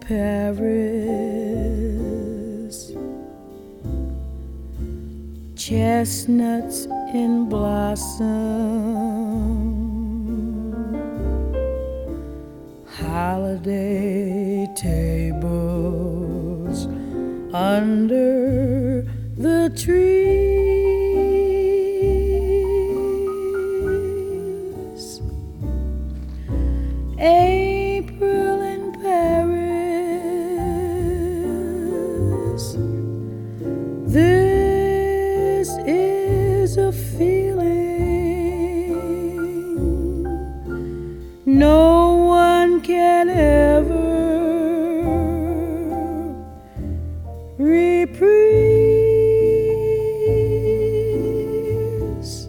Paris, chestnuts in blossom, holiday tables under the trees. April in Paris, this is a feeling no one can ever reprise.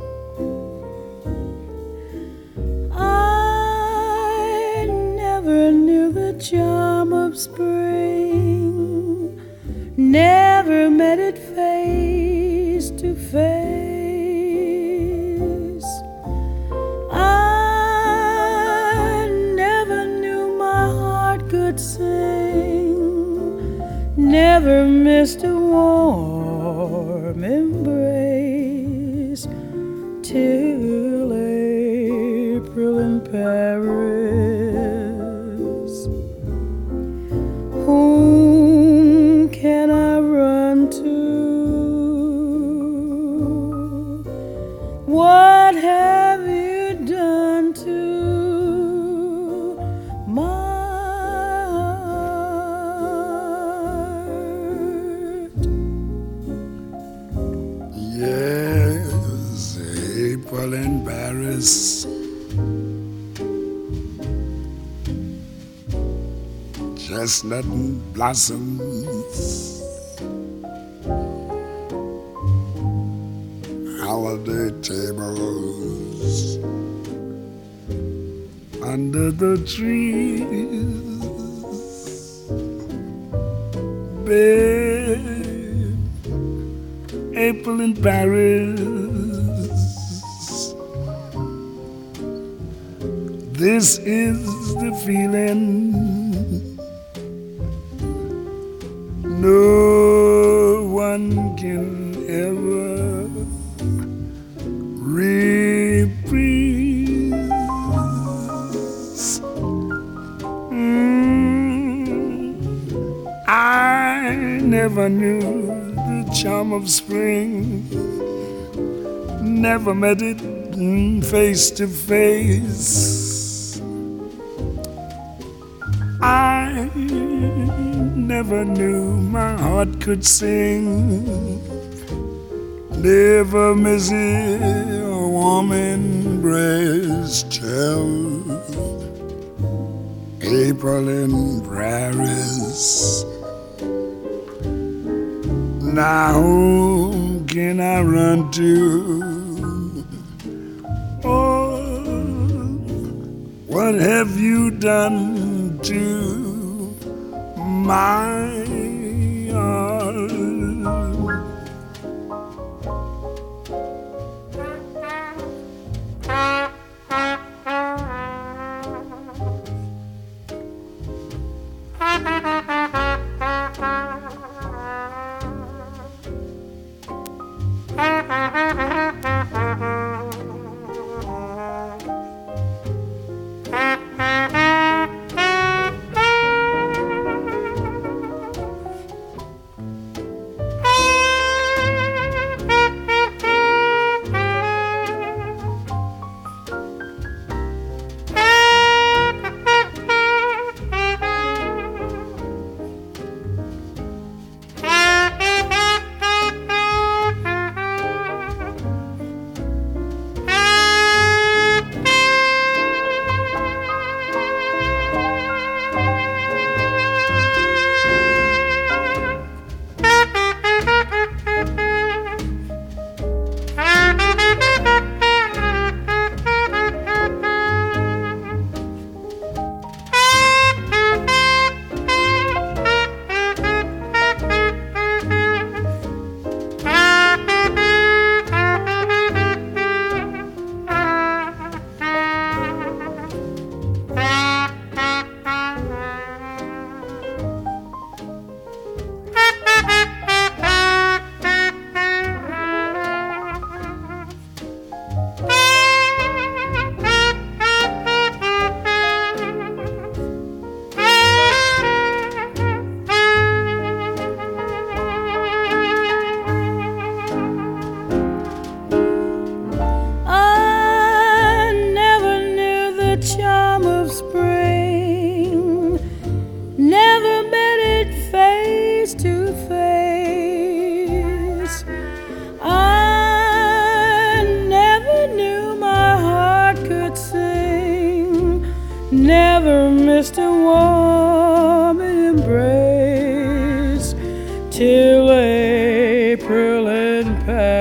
I never knew the charm of spring, never met it face to face. I never knew my heart could sing, never missed a warm embrace till April in Paris. Whom can I run to? What have you done to my heart? Yes, April in Paris, chestnut blossoms, holiday tables under the trees. Babe, April in Paris, this is the feeling no one can ever reprise. I never knew the charm of spring, never met it face to face. I never knew my heart could sing, never miss a warm embrace till April in Paris. Now whom can I run to? Oh, what have you done to my heart? just a warm embrace till April had passed.